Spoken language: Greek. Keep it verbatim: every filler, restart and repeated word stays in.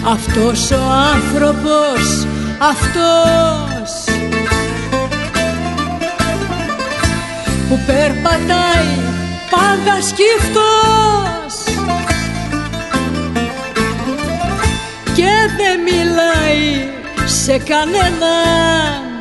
αυτός ο άνθρωπος, αυτός που περπατάει πάντα σκυφτός και δεν μιλάει σε κανέναν,